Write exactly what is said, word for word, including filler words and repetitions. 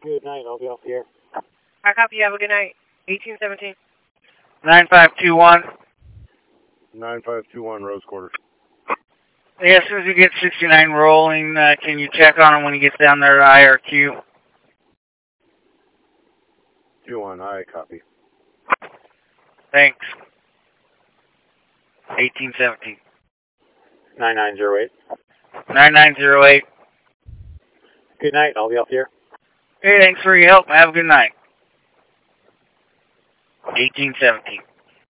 Good night, I'll be off the air. I copy, have a good night. eighteen seventeen. nine five two one. nine five two one, Rose Quarter. Yeah, as soon as we get sixty-nine rolling, uh, can you check on him when he gets down there to I R Q? two one, I copy. Thanks. eighteen seventeen. nine nine zero eight. nine nine zero eight. Good night, I'll be off the air. Hey, thanks for your help. Have a good night. eighteen seventeen.